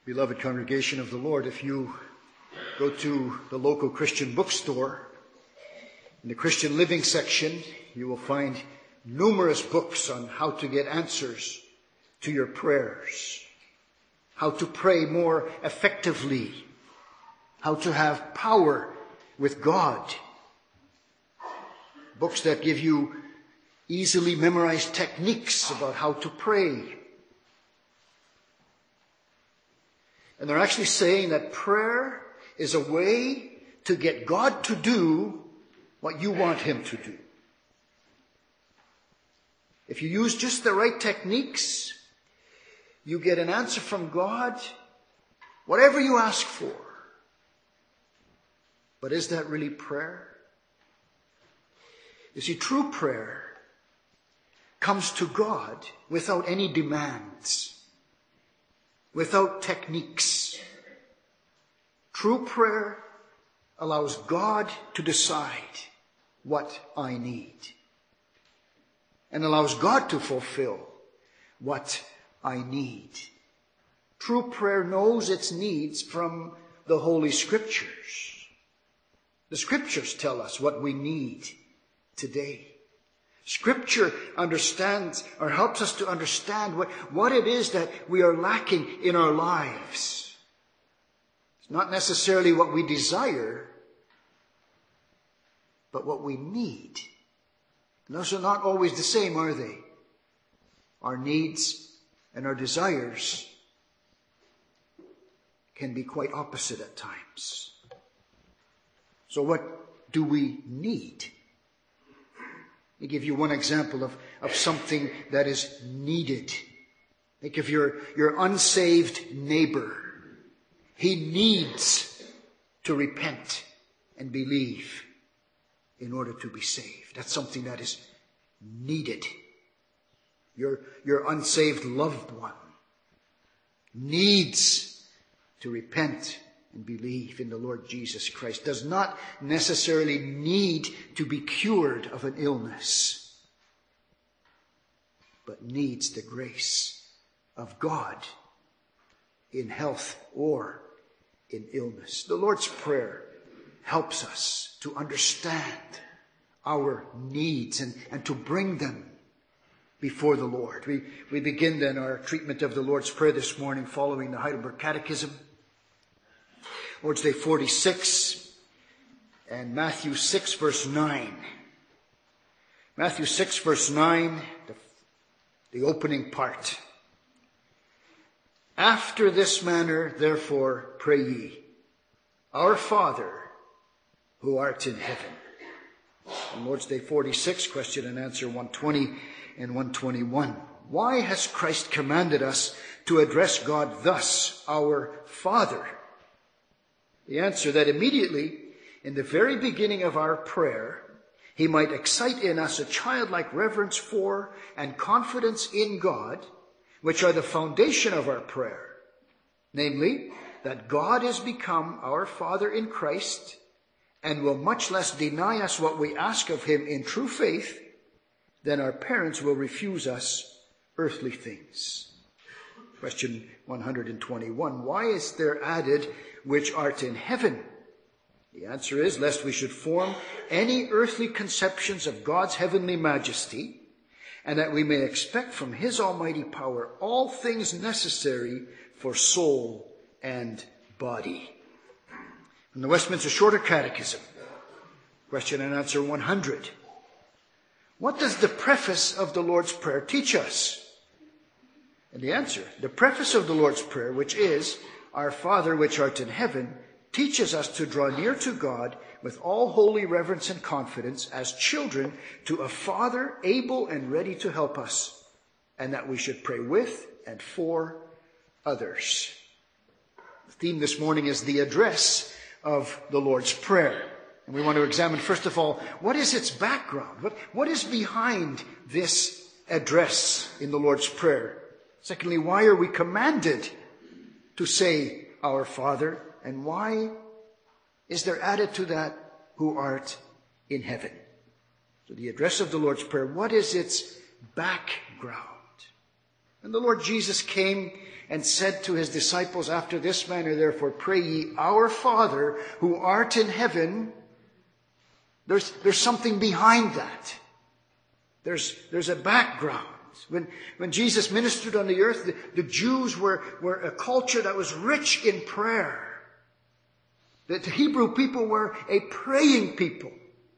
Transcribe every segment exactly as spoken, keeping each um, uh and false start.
Beloved congregation of the Lord, if you go to the local Christian bookstore, in the Christian Living section, you will find numerous books on how to get answers to your prayers, how to pray more effectively, how to have power with God. Books that give you easily memorized techniques about how to pray. And they're actually saying that prayer is a way to get God to do what you want him to do. If you use just the right techniques, you get an answer from God, whatever you ask for. But is that really prayer? You see, true prayer comes to God without any demands, without techniques. True prayer allows God to decide what I need, and allows God to fulfill what I need. True prayer knows its needs from the Holy Scriptures. The Scriptures tell us what we need today. Scripture understands or helps us to understand what, what it is that we are lacking in our lives. It's not necessarily what we desire, but what we need. And those are not always the same, are they? Our needs and our desires can be quite opposite at times. So what do we need? Let me give you one example of, of something that is needed. Think of your, your unsaved neighbor. He needs to repent and believe in order to be saved. That's something that is needed. Your, your unsaved loved one needs to repent and believe in the Lord Jesus Christ. Does not necessarily need to be cured of an illness, but needs the grace of God in health or in illness. The Lord's Prayer helps us to understand our needs and, and to bring them before the Lord. We, we begin then our treatment of the Lord's Prayer this morning following the Heidelberg Catechism. Lord's Day forty-six and Matthew six verse nine. Matthew six verse nine, the, the opening part. After this manner, therefore, pray ye, Our Father, who art in heaven. On Lord's Day forty-six, question and answer one twenty and one twenty-one. Why has Christ commanded us to address God thus, our Father? The answer, that immediately, in the very beginning of our prayer, he might excite in us a childlike reverence for and confidence in God, which are the foundation of our prayer. Namely, that God is become our Father in Christ, and will much less deny us what we ask of him in true faith than our parents will refuse us earthly things. Question one hundred twenty-one. Why is there added, which art in heaven? The answer is, lest we should form any earthly conceptions of God's heavenly majesty, and that we may expect from his almighty power all things necessary for soul and body. From the Westminster Shorter Catechism, question and answer one hundred. What does the preface of the Lord's Prayer teach us? And the answer, the preface of the Lord's Prayer, which is, Our Father which art in heaven, teaches us to draw near to God with all holy reverence and confidence as children to a Father able and ready to help us, and that we should pray with and for others. The theme this morning is the address of the Lord's Prayer. And we want to examine, first of all, what is its background? What, what is behind this address in the Lord's Prayer? Secondly, why are we commanded to say, Our Father? And why is there added to that, who art in heaven? So the address of the Lord's Prayer, what is its background? And the Lord Jesus came and said to his disciples, after this manner, therefore, pray ye, our Father who art in heaven. There's, there's something behind that. There's, there's a background. When, when Jesus ministered on the earth, the, the Jews were, were a culture that was rich in prayer. The, the Hebrew people were a praying people.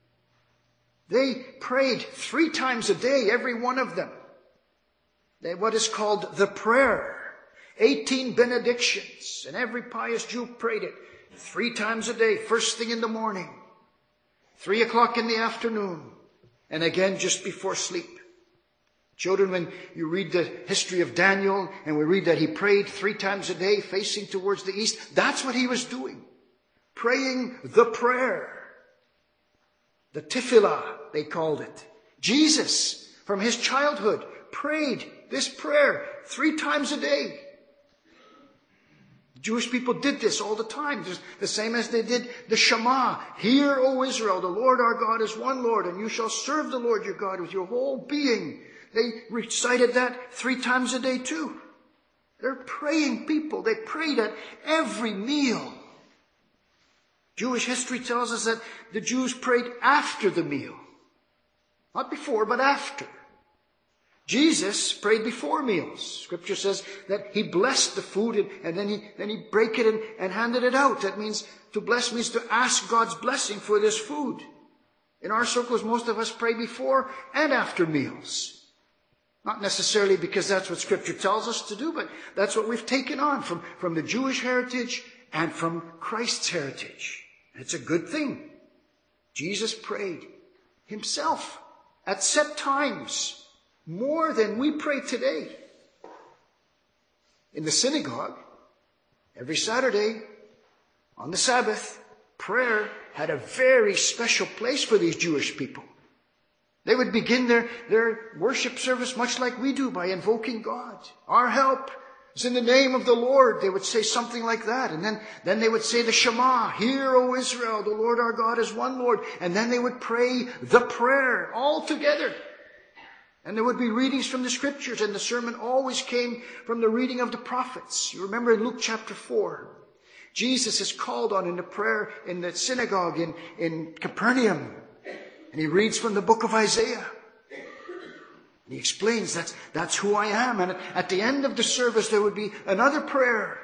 They prayed three times a day, every one of them. They, what is called the prayer. Eighteen benedictions. And every pious Jew prayed it three times a day. First thing in the morning. Three o'clock in the afternoon. And again just before sleep. Children, when you read the history of Daniel and we read that he prayed three times a day facing towards the east, that's what he was doing. Praying the prayer. The tefillah, they called it. Jesus, from his childhood, prayed this prayer three times a day. The Jewish people did this all the time, just the same as they did the Shema. Hear, O Israel, the Lord our God is one Lord, and you shall serve the Lord your God with your whole being. They recited that three times a day too. They're praying people. They prayed at every meal. Jewish history tells us that the Jews prayed after the meal. Not before, but after. Jesus prayed before meals. Scripture says that he blessed the food and, and then he then he break it and, and handed it out. That means to bless means to ask God's blessing for this food. In our circles, most of us pray before and after meals. Not necessarily because that's what Scripture tells us to do, but that's what we've taken on from, from the Jewish heritage and from Christ's heritage. It's a good thing. Jesus prayed himself at set times more than we pray today. In the synagogue, every Saturday, on the Sabbath, prayer had a very special place for these Jewish people. They would begin their, their worship service much like we do by invoking God. Our help is in the name of the Lord. They would say something like that. And then, then they would say the Shema. Hear, O Israel, the Lord our God is one Lord. And then they would pray the prayer all together. And there would be readings from the Scriptures. And the sermon always came from the reading of the prophets. You remember in Luke chapter four. Jesus is called on in the prayer in the synagogue in, in Capernaum. And he reads from the book of Isaiah. And he explains that's, that's who I am. And at the end of the service, there would be another prayer.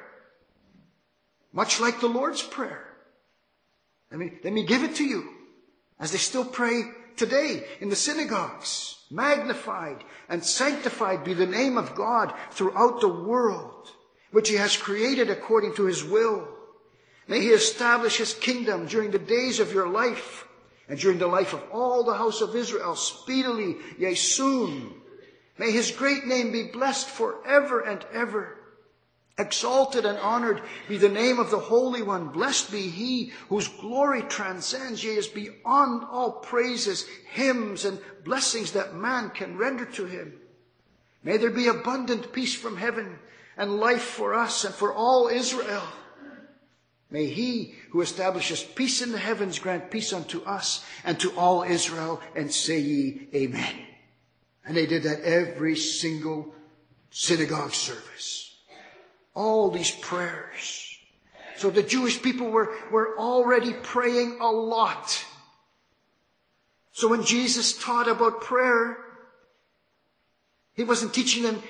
Much like the Lord's Prayer. Let me, let me give it to you. As they still pray today in the synagogues. Magnified and sanctified be the name of God throughout the world, which he has created according to his will. May he establish his kingdom during the days of your life. And during the life of all the house of Israel, speedily, yea, soon. May his great name be blessed forever and ever. Exalted and honored be the name of the Holy One. Blessed be he whose glory transcends, yea, is beyond all praises, hymns, and blessings that man can render to him. May there be abundant peace from heaven and life for us and for all Israel. May he who establishes peace in the heavens grant peace unto us and to all Israel, and say ye amen. And they did that every single synagogue service. All these prayers. So the Jewish people were, were already praying a lot. So when Jesus taught about prayer, he wasn't teaching them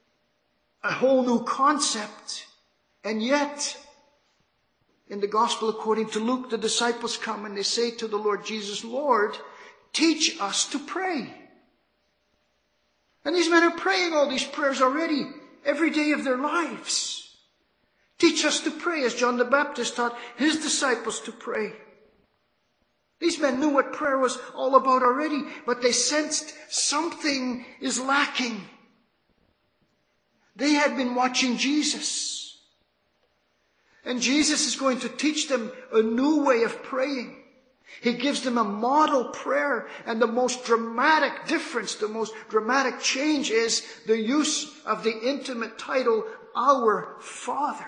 a whole new concept. And yet, in the Gospel according to Luke, the disciples come and they say to the Lord Jesus, Lord, teach us to pray. And these men are praying all these prayers already, every day of their lives. Teach us to pray, as John the Baptist taught his disciples to pray. These men knew what prayer was all about already, but they sensed something is lacking. They had been watching Jesus. And Jesus is going to teach them a new way of praying. He gives them a model prayer, and the most dramatic difference, the most dramatic change is the use of the intimate title, Our Father.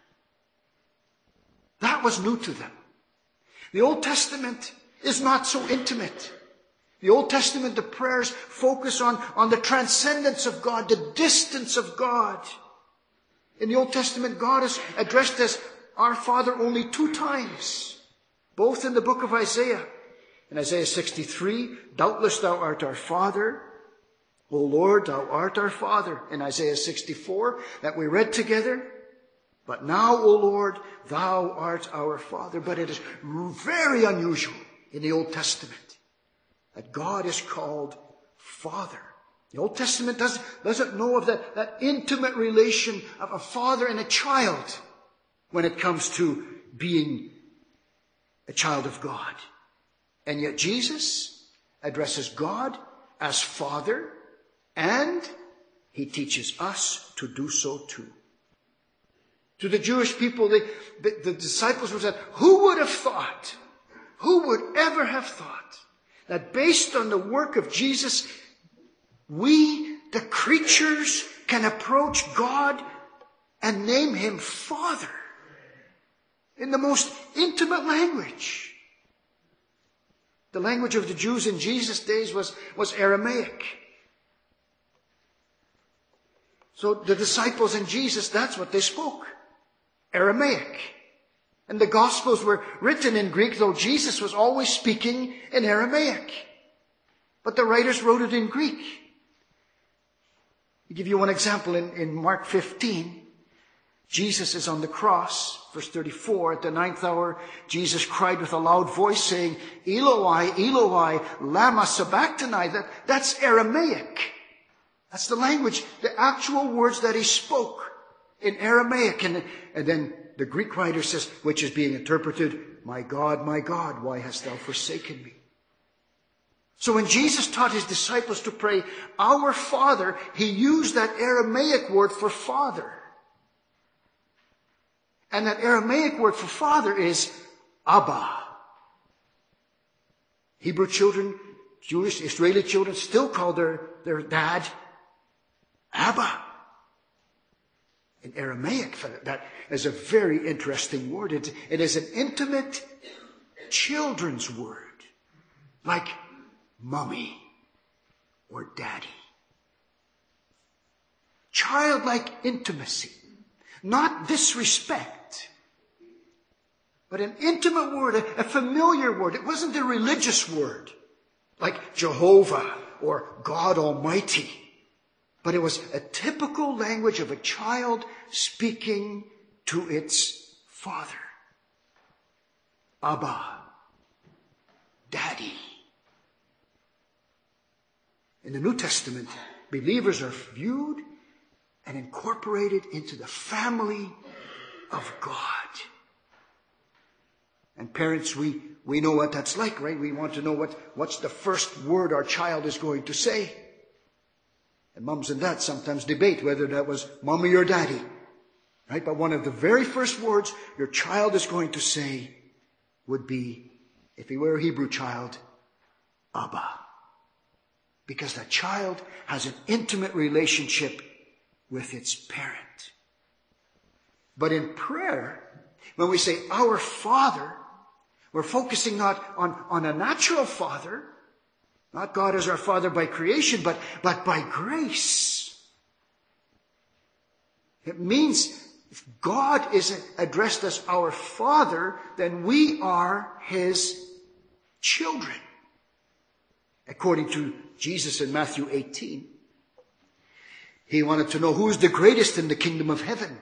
That was new to them. The Old Testament is not so intimate. The Old Testament, the prayers focus on, on the transcendence of God, the distance of God. In the Old Testament, God is addressed as our Father only two times, both in the book of Isaiah. In Isaiah sixty-three, doubtless thou art our Father. O Lord, thou art our Father. In Isaiah sixty-four, that we read together. But now, O Lord, thou art our Father. But it is very unusual in the Old Testament that God is called Father. The Old Testament doesn't, doesn't know of that, that intimate relation of a father and a child when it comes to being a child of God. And yet Jesus addresses God as Father, and he teaches us to do so too. To the Jewish people, the, the, the disciples would have said, who would have thought, who would ever have thought that based on the work of Jesus, we, the creatures, can approach God and name him Father in the most intimate language. The language of the Jews in Jesus' days was, was Aramaic. So the disciples and Jesus, that's what they spoke. Aramaic. And the Gospels were written in Greek, though Jesus was always speaking in Aramaic. But the writers wrote it in Greek. I'll give you one example. In, in Mark fifteen, Jesus is on the cross, verse thirty-four. At the ninth hour, Jesus cried with a loud voice, saying, Eloi, Eloi, lama sabachthani. That, that's Aramaic. That's the language, the actual words that he spoke in Aramaic. And, and then the Greek writer says, which is being interpreted, my God, my God, why hast thou forsaken me? So when Jesus taught his disciples to pray, our Father, he used that Aramaic word for Father. And that Aramaic word for Father is Abba. Hebrew children, Jewish, Israeli children still call their, their dad Abba. In Aramaic, that is a very interesting word. It, it is an intimate children's word, like mommy or daddy. Childlike intimacy, not disrespect, but an intimate word, a, a familiar word. It wasn't a religious word like Jehovah or God Almighty. But it was a typical language of a child speaking to its father. Abba, Daddy. In the New Testament, believers are viewed and incorporated into the family of God. And parents, we, we know what that's like, right? We want to know what, what's the first word our child is going to say. And mums and dads sometimes debate whether that was mommy or daddy. Right? But one of the very first words your child is going to say would be, if he were a Hebrew child, Abba. Because that child has an intimate relationship with its parent. But in prayer, when we say our Father, we're focusing not on, on a natural father, not God as our Father by creation, but, but by grace. It means if God is addressed as our Father, then we are his children. According to Jesus in Matthew eighteen, he wanted to know who is the greatest in the kingdom of heaven.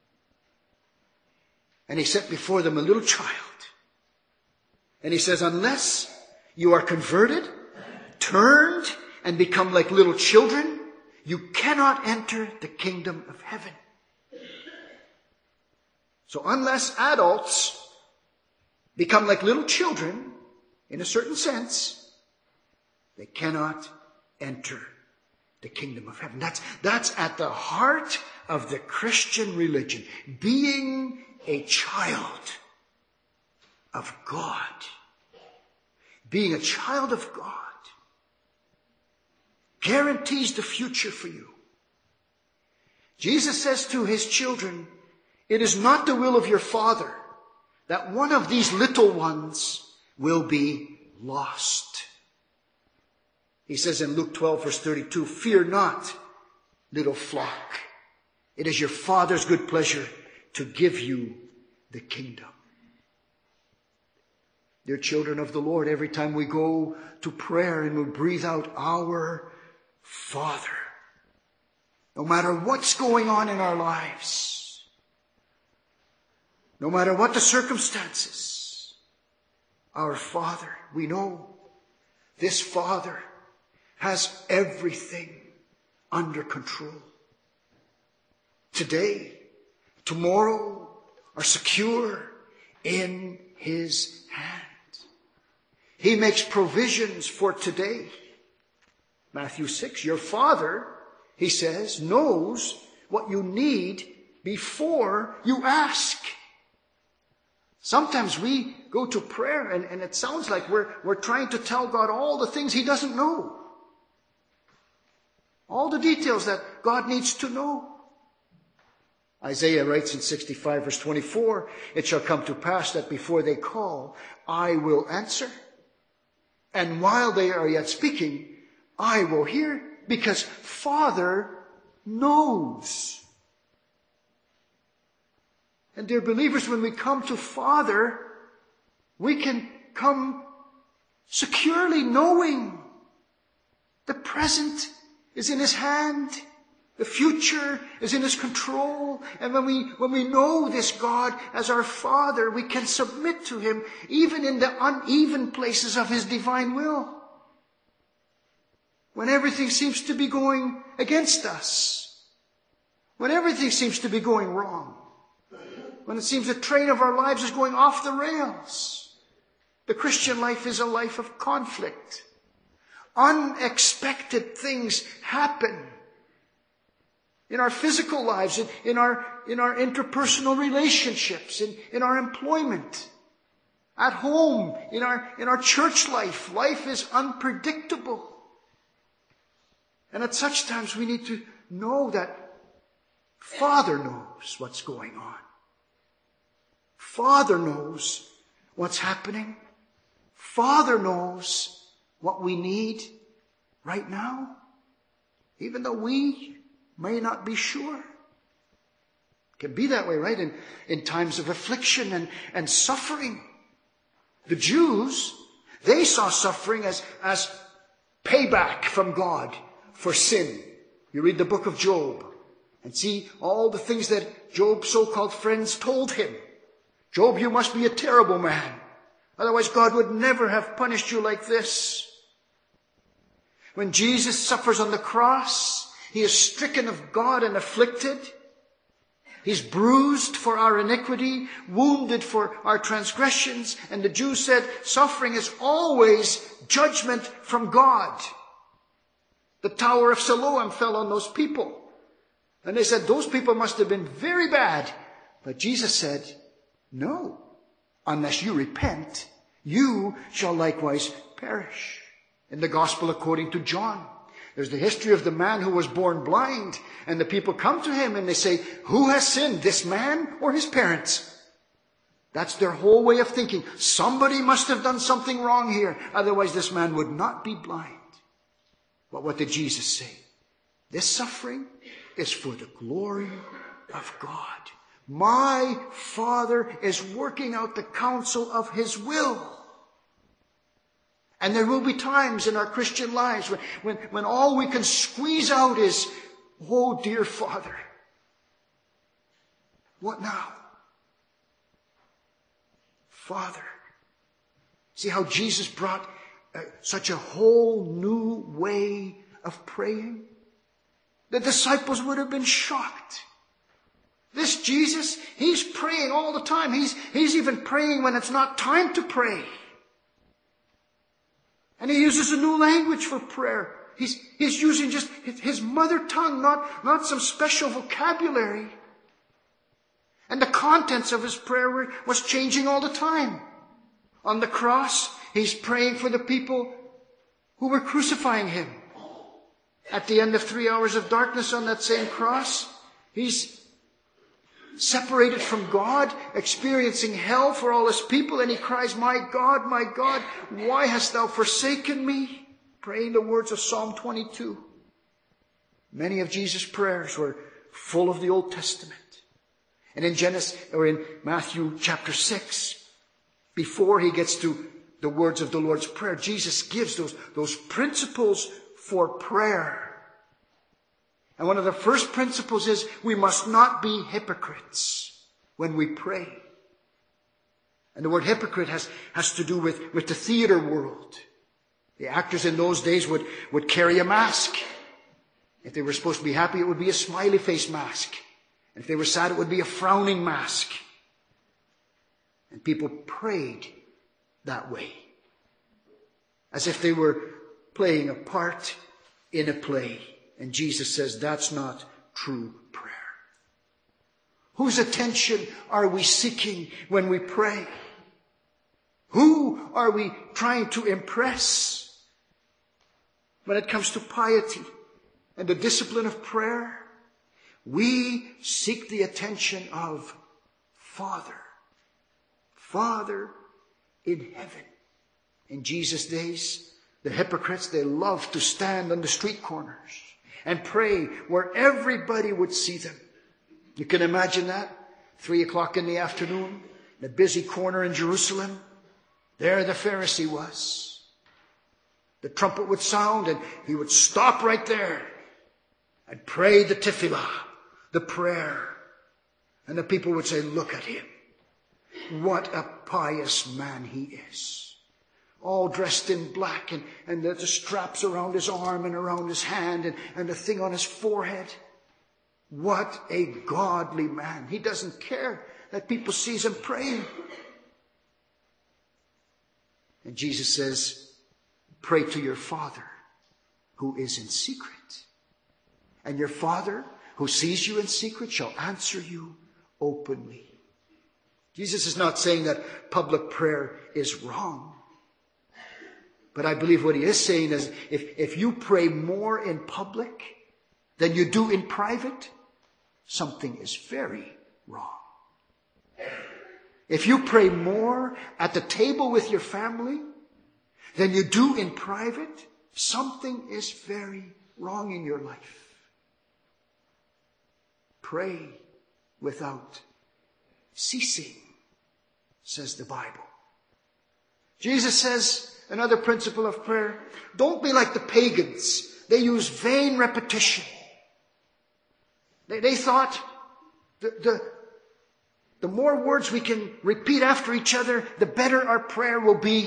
And he set before them a little child. And he says, unless you are converted, turned, and become like little children, you cannot enter the kingdom of heaven. So unless adults become like little children, in a certain sense, they cannot enter the kingdom of heaven. That's, that's at the heart of the Christian religion. Being a child of God. Being a child of God guarantees the future for you. Jesus says to his children, it is not the will of your Father that one of these little ones will be lost. He says in Luke twelve, verse thirty-two, fear not, little flock, It is your Father's good pleasure to give you the kingdom. Dear children of the Lord, every time we go to prayer and we breathe out our Father, no matter what's going on in our lives, no matter what the circumstances, our Father, we know this Father has everything under control. Today, tomorrow are secure in His hand. He makes provisions for today. Matthew six, your Father, He says, knows what you need before you ask. Sometimes we go to prayer and, and it sounds like we're, we're trying to tell God all the things He doesn't know. All the details that God needs to know. Isaiah writes in sixty-five verse twenty-four, it shall come to pass that before they call, I will answer. And while they are yet speaking, I will hear, because Father knows. And dear believers, when we come to Father, we can come securely knowing the present is in His hand. The future is in His control. And when we, when we know this God as our Father, we can submit to Him even in the uneven places of His divine will. When everything seems to be going against us. When everything seems to be going wrong. When it seems the train of our lives is going off the rails. The Christian life is a life of conflict. Unexpected things happen. In our physical lives, in, in, our, in our interpersonal relationships, in, in our employment, at home, in our, in our church life. Life is unpredictable. And at such times we need to know that Father knows what's going on. Father knows what's happening. Father knows what we need right now, even though we may not be sure. It can be that way, right? In, in times of affliction and, and suffering. The Jews, they saw suffering as, as payback from God for sin. You read the book of Job and see all the things that Job's so-called friends told him. Job, you must be a terrible man. Otherwise God would never have punished you like this. When Jesus suffers on the cross, He is stricken of God and afflicted. He's bruised for our iniquity, wounded for our transgressions. And the Jews said, suffering is always judgment from God. The Tower of Siloam fell on those people. And they said, those people must have been very bad. But Jesus said, no, unless you repent, you shall likewise perish. In the Gospel according to John, there's the history of the man who was born blind. And the people come to him and they say, who has sinned, this man or his parents? That's their whole way of thinking. Somebody must have done something wrong here. Otherwise this man would not be blind. But what did Jesus say? This suffering is for the glory of God. My Father is working out the counsel of His will. And there will be times in our Christian lives when, when, when all we can squeeze out is, oh dear Father, what now? Father. See how Jesus brought uh, such a whole new way of praying? The disciples would have been shocked. This Jesus, He's praying all the time. He's, he's even praying when it's not time to pray. And He uses a new language for prayer. He's, he's using just His mother tongue, not, not some special vocabulary. And the contents of His prayer were, was changing all the time. On the cross, He's praying for the people who were crucifying Him. At the end of three hours of darkness on that same cross, He's separated from God, experiencing hell for all His people, and He cries, my God, my God, why hast Thou forsaken me? Praying the words of Psalm twenty-two. Many of Jesus' prayers were full of the Old Testament. And in Genesis, or in Matthew chapter six, before he gets to the words of the Lord's Prayer, Jesus gives those, those principles for prayer. And one of the first principles is we must not be hypocrites when we pray. And the word hypocrite has, has to do with, with the theater world. The actors in those days would, would carry a mask. If they were supposed to be happy, it would be a smiley face mask. And if they were sad, it would be a frowning mask. And people prayed that way, as if they were playing a part in a play. And Jesus says that's not true prayer. Whose attention are we seeking when we pray? Who are we trying to impress when it comes to piety and the discipline of prayer? We seek the attention of Father. Father in heaven. In Jesus' days, the hypocrites, they loved to stand on the street corners and pray where everybody would see them. You can imagine that. Three o'clock in the afternoon, in a busy corner in Jerusalem. There the Pharisee was. The trumpet would sound and he would stop right there and pray the tefillah, the prayer. And the people would say, look at him. What a pious man he is. All dressed in black and, and the, the straps around his arm and around his hand and, and the thing on his forehead. What a godly man. He doesn't care that people sees him praying. And Jesus says, pray to your Father who is in secret. And your Father who sees you in secret shall answer you openly. Jesus is not saying that public prayer is wrong. But I believe what he is saying is if, if you pray more in public than you do in private, something is very wrong. If you pray more at the table with your family than you do in private, something is very wrong in your life. Pray without ceasing, says the Bible. Jesus says, another principle of prayer, don't be like the pagans. They use vain repetition. They, they thought the, the, the more words we can repeat after each other, the better our prayer will be.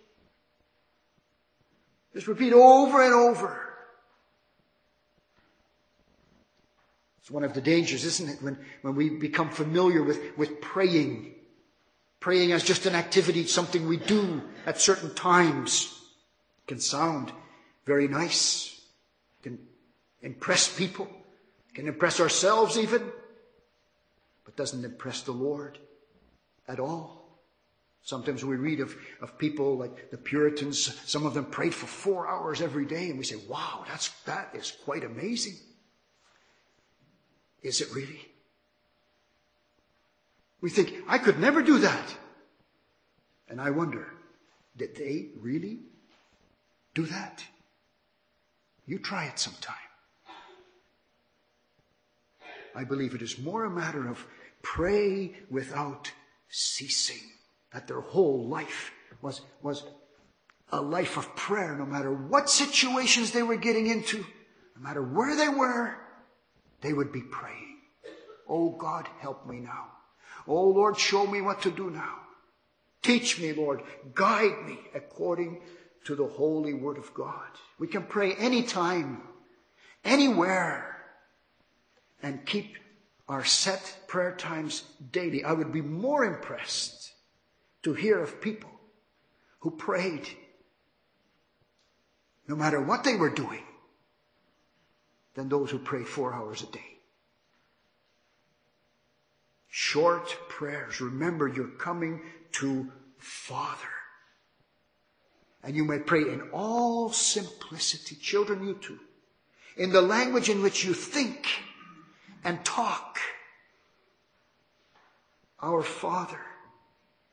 Just repeat over and over. It's one of the dangers, isn't it, when, when we become familiar with, with praying. Praying as just an activity, something we do at certain times. It can sound very nice. It can impress people. It can impress ourselves even. But doesn't impress the Lord at all. Sometimes we read of, of people like the Puritans. Some of them prayed for four hours every day. And we say, wow, that's, that is quite amazing. Is it really? We think, I could never do that. And I wonder, did they really do that? You try it sometime. I believe it is more a matter of pray without ceasing. That their whole life was, was a life of prayer, no matter what situations they were getting into, no matter where they were, they would be praying. Oh God, help me now. Oh Lord, show me what to do now. Teach me, Lord. Guide me according to the holy word of God. We can pray anytime, anywhere, and keep our set prayer times daily. I would be more impressed to hear of people who prayed no matter what they were doing than those who pray four hours a day. Short prayers. Remember, you're coming to Father. And you may pray in all simplicity. Children, you too. In the language in which you think and talk. Our Father.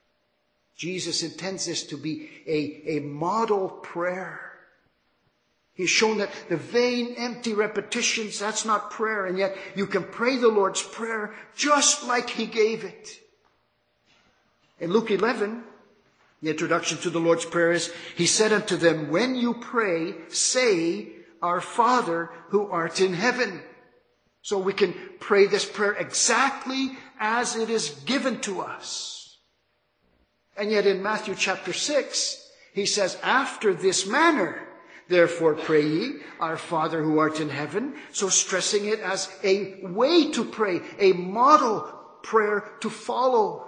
Jesus intends this to be a, a model prayer. He's shown that the vain, empty repetitions, that's not prayer. And yet you can pray the Lord's Prayer just like He gave it. In Luke eleven, the introduction to the Lord's Prayer is, He said unto them, when you pray, say, Our Father who art in heaven. So we can pray this prayer exactly as it is given to us. And yet in Matthew chapter six, He says, after this manner, therefore pray ye, Our Father who art in heaven. So stressing it as a way to pray, a model prayer to follow.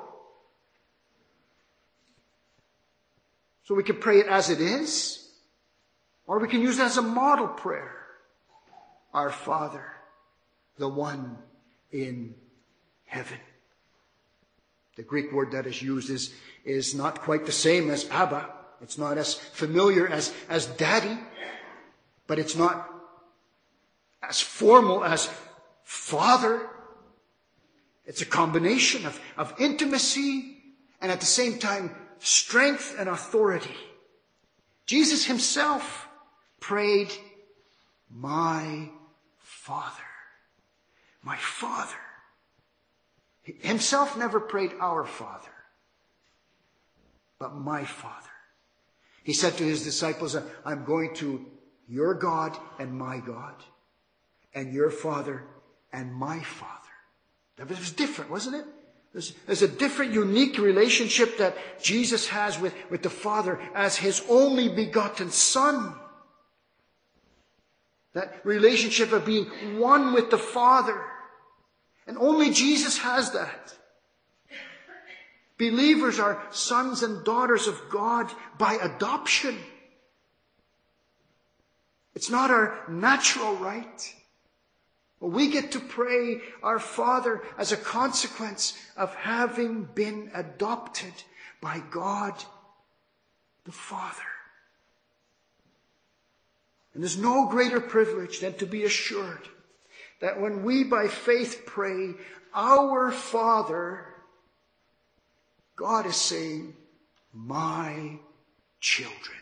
So we can pray it as it is, or we can use it as a model prayer. Our Father, the one in heaven. The Greek word that is used is, is not quite the same as Abba. It's not as familiar as, as daddy, but it's not as formal as father. It's a combination of, of intimacy and at the same time strength and authority. Jesus Himself prayed, my Father. My Father. He Himself never prayed our Father, but my Father. He said to His disciples, I'm going to your God and my God, and your Father and my Father. That was different, wasn't it? There's, there's a different, unique relationship that Jesus has with, with the Father as His only begotten Son. That relationship of being one with the Father. And only Jesus has that. Believers are sons and daughters of God by adoption. It's not our natural right. We get to pray our Father as a consequence of having been adopted by God the Father. And there's no greater privilege than to be assured that when we by faith pray, Our Father, God is saying, my children,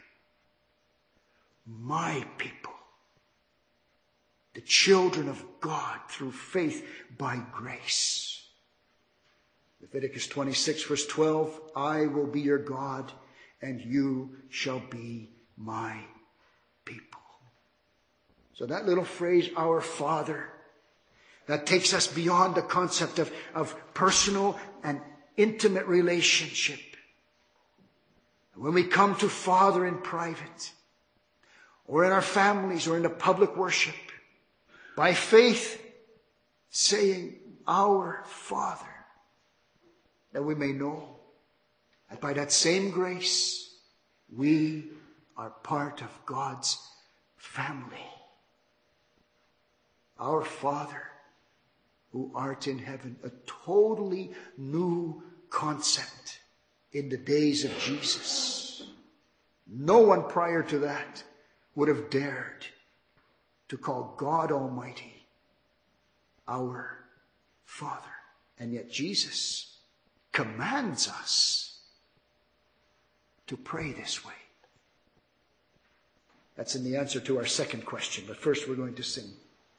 my people, the children of God through faith by grace. Leviticus twenty-six verse twelve, I will be your God and you shall be my people. So that little phrase, Our Father, that takes us beyond the concept of, of personal and intimate relationship. When we come to Father in private, or in our families, or in the public worship, by faith, saying, Our Father, that we may know that by that same grace, we are part of God's family. Our Father, who art in heaven, a totally new concept in the days of Jesus. No one prior to that would have dared to call God Almighty our Father. And yet Jesus commands us to pray this way. That's in the answer to our second question. But first we're going to sing.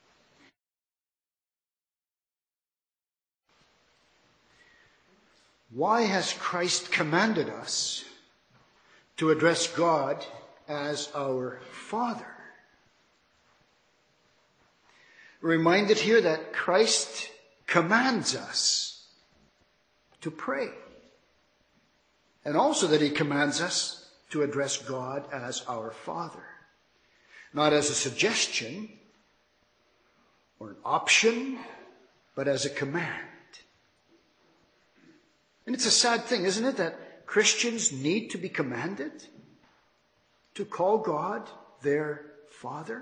Why has Christ commanded us to address God as our Father? We're reminded here that Christ commands us to pray. And also that He commands us to address God as our Father. Not as a suggestion or an option, but as a command. And it's a sad thing, isn't it, that Christians need to be commanded to call God their Father?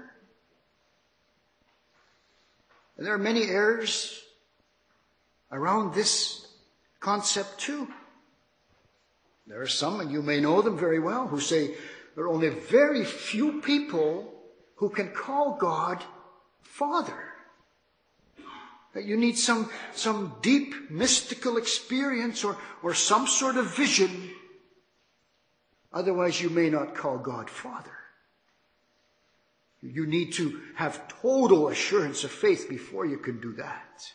And there are many errors around this concept too. There are some, and you may know them very well, who say there are only very few people who can call God Father. That you need some, some deep mystical experience or, or some sort of vision. Otherwise you may not call God Father. You need to have total assurance of faith before you can do that.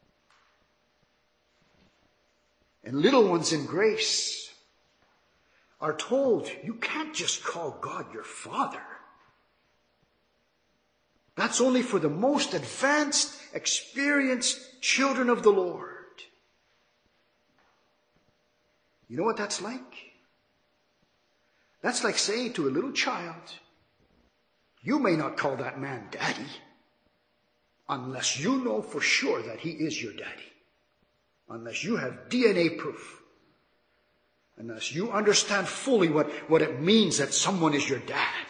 And little ones in grace are told, you can't just call God your Father. That's only for the most advanced, experienced children of the Lord. You know what that's like? That's like saying to a little child, you may not call that man daddy unless you know for sure that he is your daddy. Unless you have D N A proof. Unless you understand fully what, what it means that someone is your dad.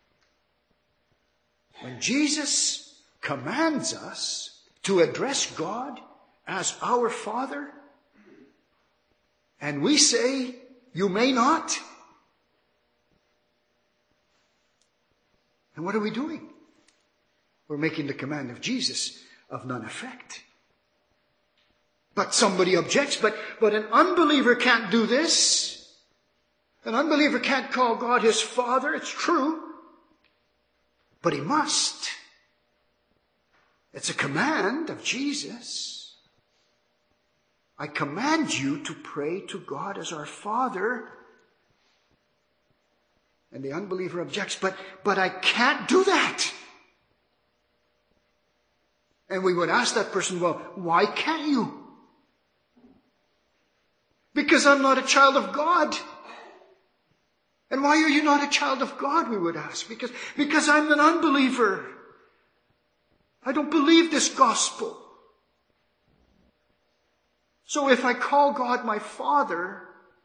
When Jesus commands us to address God as our Father, and we say, you may not, and what are we doing? We're making the command of Jesus of none effect. But somebody objects, but, but an unbeliever can't do this. An unbeliever can't call God his Father. It's true. But he must. It's a command of Jesus. I command you to pray to God as our Father. And the unbeliever objects, but, but I can't do that. And we would ask that person, well, why can't you? Because I'm not a child of God. And why are you not a child of God, we would ask. Because, because I'm an unbeliever. I don't believe this gospel. So if I call God my Father,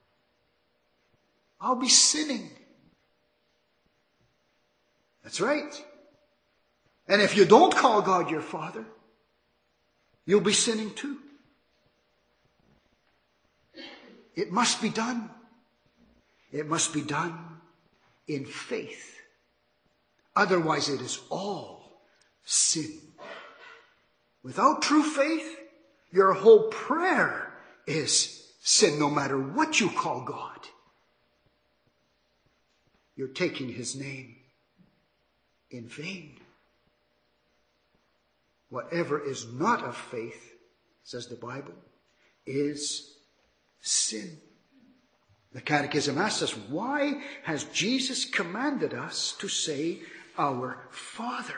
I'll be sinning. That's right. And if you don't call God your Father, you'll be sinning too. It must be done. It must be done in faith. Otherwise, it is all sin. Without true faith, your whole prayer is sin, no matter what you call God. You're taking his name in vain. Whatever is not of faith, says the Bible, is sin. The Catechism asks us, why has Jesus commanded us to say, our Father?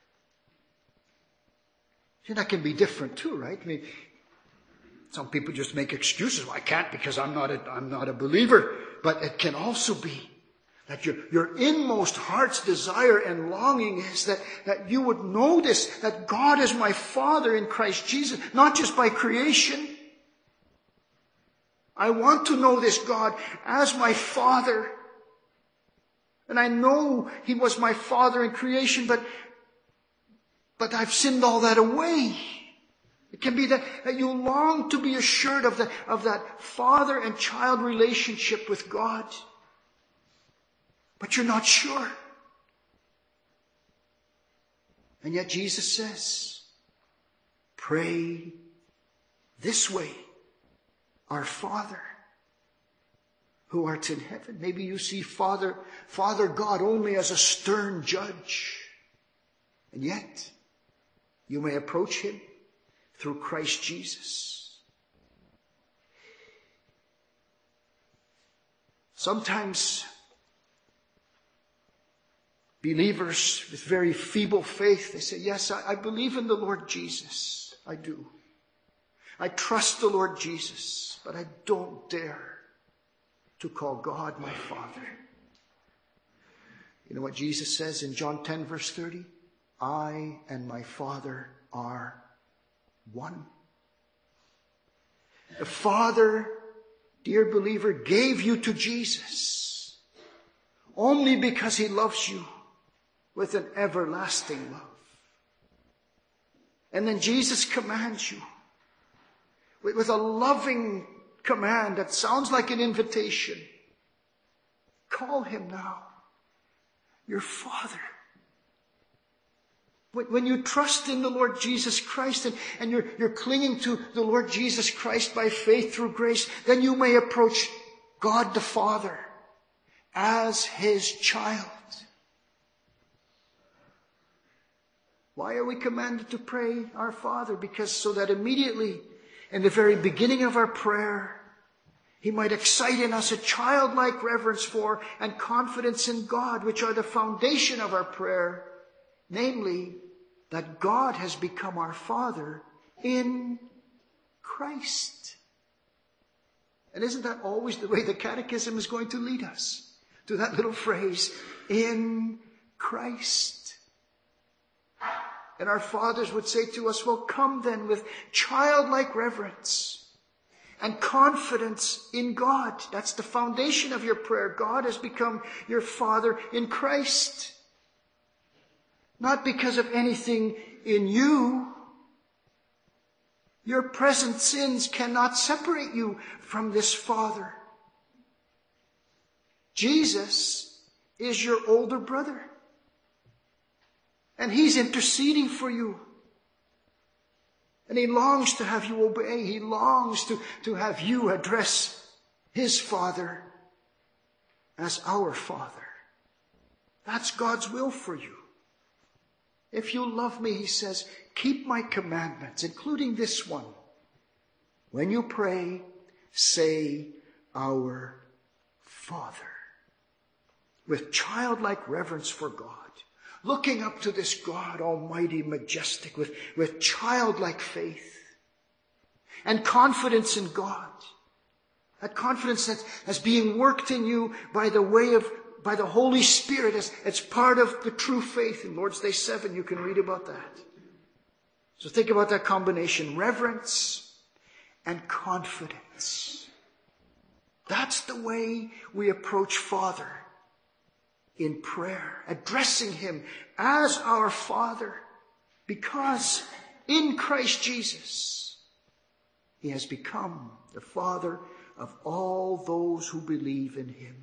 See, that can be different too, right? I mean, some people just make excuses. Well, I can't because I'm not a, I'm not a believer. But it can also be that your, your inmost heart's desire and longing is that, that you would know this, that God is my Father in Christ Jesus, not just by creation. I want to know this God as my Father. And I know he was my Father in creation, but, but I've sinned all that away. It can be that, that you long to be assured of, the, of that father and child relationship with God. But you're not sure. And yet Jesus says, pray this way. Our Father, who art in heaven. Maybe you see Father, Father God only as a stern judge. And yet, you may approach him through Christ Jesus. Sometimes, believers with very feeble faith, they say, yes, I, I believe in the Lord Jesus. I do. I trust the Lord Jesus, but I don't dare to call God my Father. You know what Jesus says in John ten, verse thirty? I and my Father are one. The Father, dear believer, gave you to Jesus only because he loves you with an everlasting love. And then Jesus commands you with a loving command that sounds like an invitation. Call him now your Father. When you trust in the Lord Jesus Christ and, and you're, you're clinging to the Lord Jesus Christ by faith through grace, then you may approach God the Father as his child. Why are we commanded to pray our Father? Because so that immediately in the very beginning of our prayer, He might excite in us a childlike reverence for and confidence in God, which are the foundation of our prayer, namely, that God has become our Father in Christ. And isn't that always the way the Catechism is going to lead us? To that little phrase, in Christ. And our fathers would say to us, well, come then with childlike reverence and confidence in God. That's the foundation of your prayer. God has become your Father in Christ. Not because of anything in you. Your present sins cannot separate you from this Father. Jesus is your older brother. And He's interceding for you. And He longs to have you obey. He longs to, to have you address His Father as our Father. That's God's will for you. If you love me, He says, keep my commandments, including this one. When you pray, say, our Father. With childlike reverence for God. Looking up to this God, almighty, majestic, with, with childlike faith. And confidence in God. That confidence that is being worked in you by the way of, by the Holy Spirit as, as part of the true faith. In Lord's Day seven, you can read about that. So think about that combination. Reverence and confidence. That's the way we approach Father in prayer, addressing Him as our Father, because in Christ Jesus, He has become the Father of all those who believe in Him.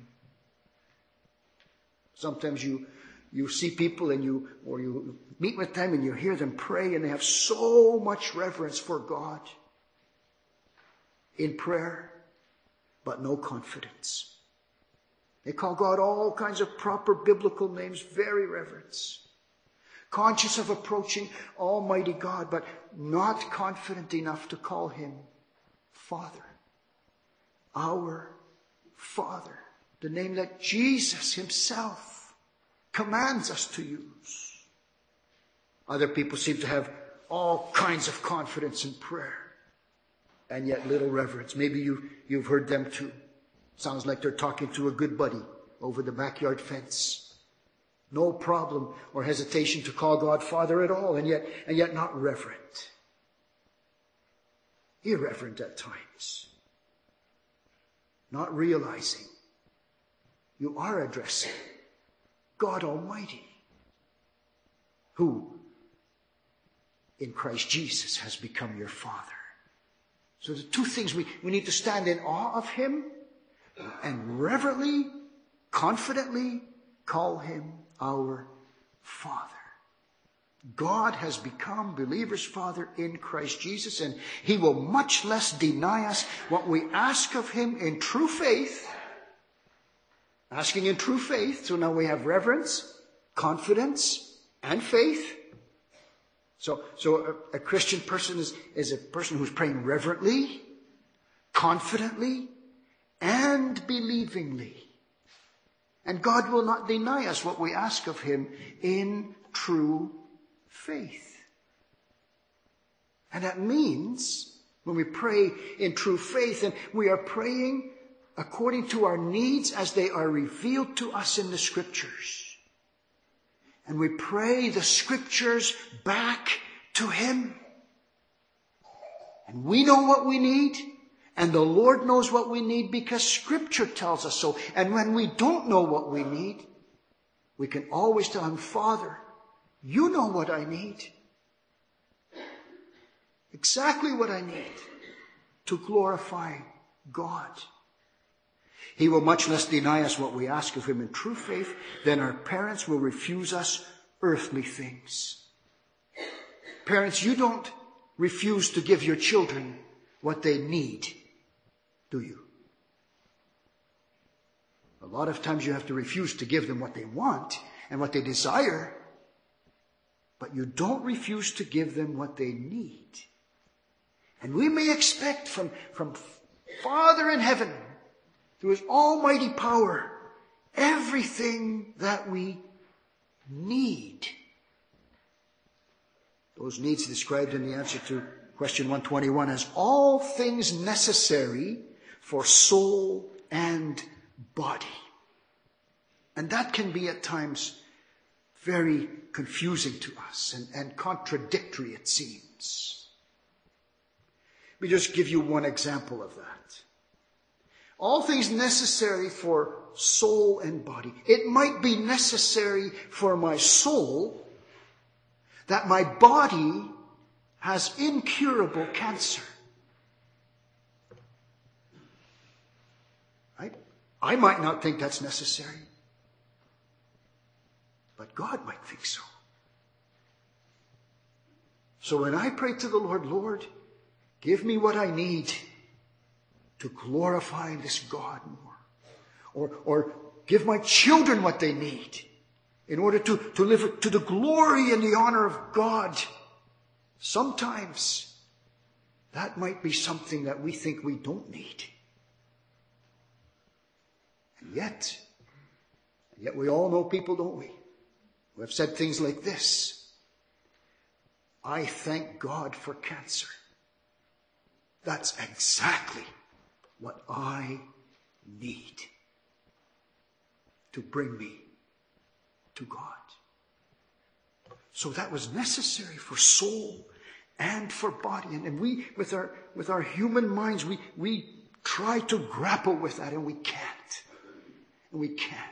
Sometimes you, you see people and you, or you meet with them and you hear them pray and they have so much reverence for God in prayer, but no confidence. They call God all kinds of proper biblical names, very reverence. Conscious of approaching Almighty God, but not confident enough to call Him Father. Our Father. The name that Jesus Himself commands us to use. Other people seem to have all kinds of confidence in prayer, and yet little reverence. Maybe you, you've heard them too. Sounds like they're talking to a good buddy over the backyard fence. No problem or hesitation to call God Father at all, and yet, and yet not reverent. Irreverent at times. Not realizing you are addressing God Almighty, who in Christ Jesus has become your Father. So the two things, we, we need to stand in awe of Him and reverently, confidently call Him our Father. God has become believers' Father in Christ Jesus, and He will much less deny us what we ask of Him in true faith. Asking in true faith, so now we have reverence, confidence, and faith. So, so a, a Christian person is, is a person who's praying reverently, confidently, and believingly. And God will not deny us what we ask of Him in true faith. And that means when we pray in true faith, and we are praying according to our needs as they are revealed to us in the Scriptures. And we pray the Scriptures back to Him. And we know what we need. And the Lord knows what we need because Scripture tells us so. And when we don't know what we need, we can always tell Him, Father, you know what I need. Exactly what I need to glorify God. He will much less deny us what we ask of Him in true faith than our parents will refuse us earthly things. Parents, you don't refuse to give your children what they need, do you? A lot of times you have to refuse to give them what they want and what they desire. but you don't refuse to give them what they need. And we may expect from, from Father in heaven, through his almighty power, everything that we need. Those needs described in the answer to question one twenty-one as all things necessary for soul and body. And that can be at times very confusing to us and, and contradictory, it seems. Let me just give you one example of that. All things necessary for soul and body. It might be necessary for my soul that my body has incurable cancer. Right? I might not think that's necessary, but God might think so. So when I pray to the Lord, Lord, give me what I need to glorify this God more. Or, or give my children what they need in order to, to live to the glory and the honor of God. Sometimes that might be something that we think we don't need. And yet, and yet we all know people, don't we, who have said things like this: I thank God for cancer. That's exactly what I need to bring me to God. So that was necessary for soul and for body. And, and we, with our with our human minds, we, we try to grapple with that, and we can't. And we can't.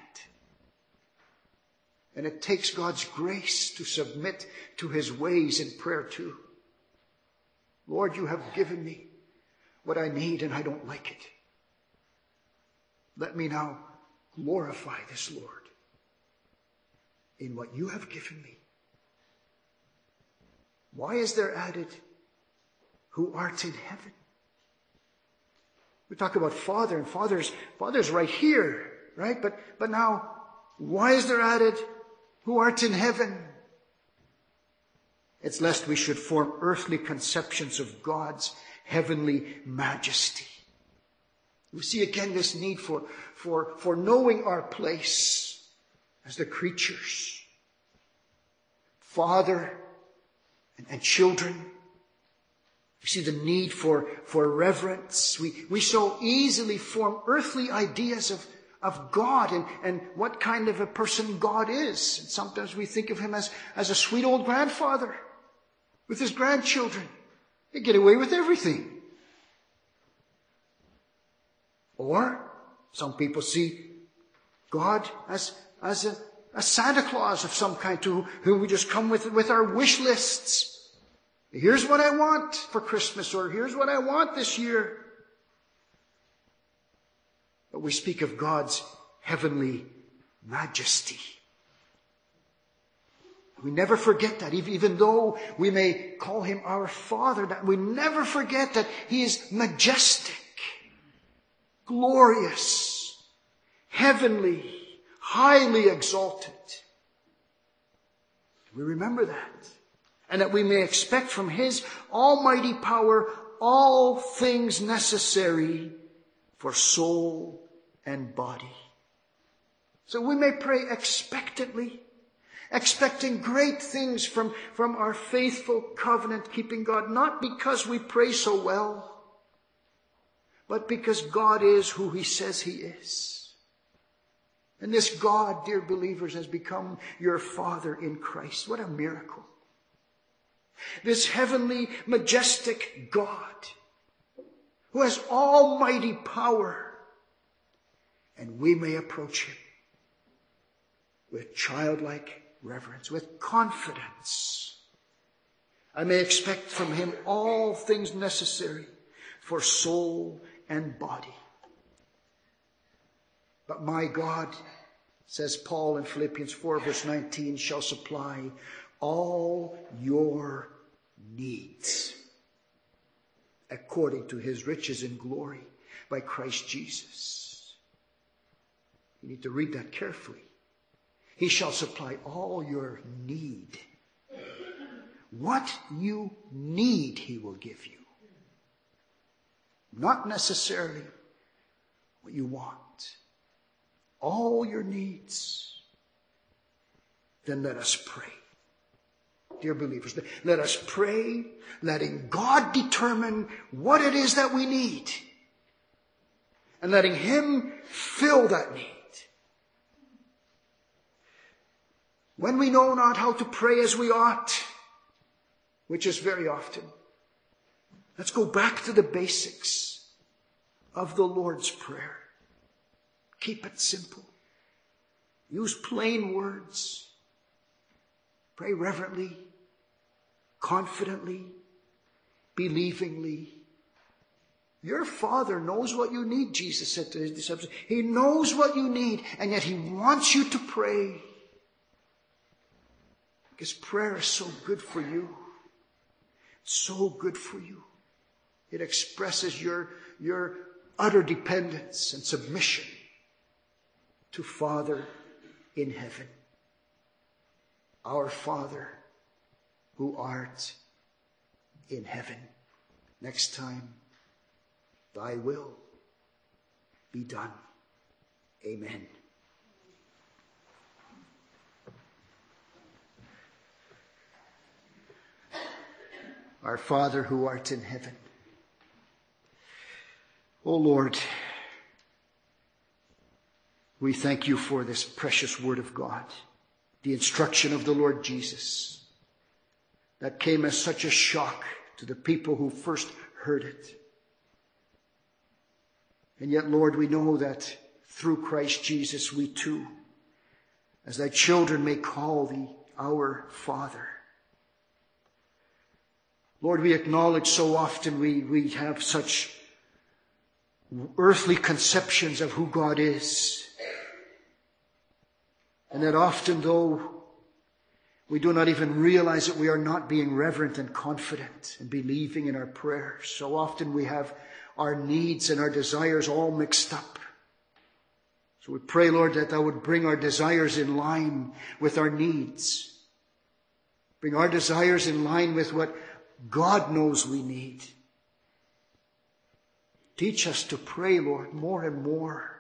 And it takes God's grace to submit to his ways in prayer too. Lord, you have given me what I need, and I don't like it. Let me now glorify this, Lord, in what you have given me. Why is there added, who art in heaven? We talk about Father, and Father's, Father's right here, right? But, but now, why is there added, who art in heaven? It's lest we should form earthly conceptions of God's heavenly majesty. We see again this need for, for, for knowing our place as the creatures. Father and, and children. We see the need for, for reverence. We, we so easily form earthly ideas of, of God and, and what kind of a person God is. And sometimes we think of him as, as a sweet old grandfather with his grandchildren. They get away with everything. Or some people see God as, as a, a Santa Claus of some kind to whom we just come with, with our wish lists. Here's what I want for Christmas, or here's what I want this year. But we speak of God's heavenly majesty. We never forget that, even though we may call him our Father, that we never forget that he is majestic, glorious, heavenly, highly exalted. We remember that. And that we may expect from his almighty power all things necessary for soul and body. So we may pray expectantly, expecting great things from, from our faithful covenant-keeping God, not because we pray so well, but because God is who he says he is. And this God, dear believers, has become your Father in Christ. What a miracle. This heavenly, majestic God who has almighty power, and we may approach him with childlike reverence, with confidence. I may expect from him all things necessary for soul and body. But my God, says Paul in Philippians four verse nineteen, shall supply all your needs according to his riches in glory by Christ Jesus. You need to read that carefully. He shall supply all your need What you need, he will give you. Not necessarily what you want. All your needs. Then let us pray. Dear believers, let us pray, letting God determine what it is that we need. And letting him fill that need. When we know not how to pray as we ought, which is very often, let's go back to the basics of the Lord's Prayer. Keep it simple. Use plain words. Pray reverently, confidently, believingly. Your Father knows what you need, Jesus said to his disciples. He knows what you need, and yet he wants you to pray. Because prayer is so good for you. It's so good for you. It expresses your, your utter dependence and submission to Father in heaven. Our Father who art in heaven. Next time, thy will be done. Amen. Our Father who art in heaven. O Lord, we thank you for this precious word of God, the instruction of the Lord Jesus, that came as such a shock to the people who first heard it. And yet, Lord, we know that through Christ Jesus, we too, as thy children, may call thee our Father. Lord, we acknowledge so often we, we have such earthly conceptions of who God is. And that often, though we do not even realize that we are not being reverent and confident and believing in our prayers, so often we have our needs and our desires all mixed up. So we pray, Lord, that thou would bring our desires in line with our needs. Bring our desires in line with what God knows we need. Teach us to pray, Lord, more and more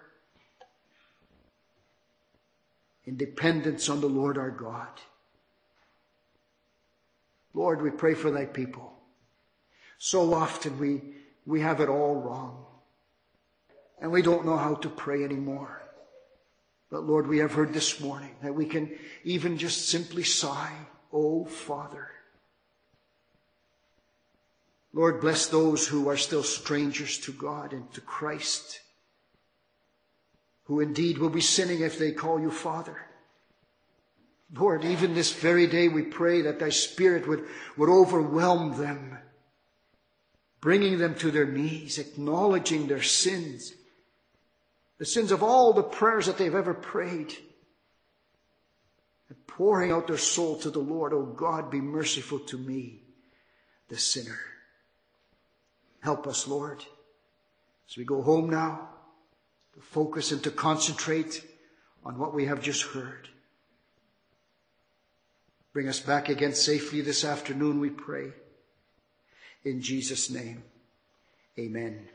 in dependence on the Lord our God. Lord, we pray for thy people. So often we, we have it all wrong. And we don't know how to pray anymore. But Lord, we have heard this morning that we can even just simply sigh, "Oh, Father." Lord, bless those who are still strangers to God and to Christ, who indeed will be sinning if they call you Father. Lord, even this very day we pray that thy Spirit would, would overwhelm them, bringing them to their knees, acknowledging their sins, the sins of all the prayers that they've ever prayed, and pouring out their soul to the Lord. "Oh God, be merciful to me, the sinner." Help us, Lord, as we go home now, to focus and to concentrate on what we have just heard. Bring us back again safely this afternoon, we pray. In Jesus' name, amen.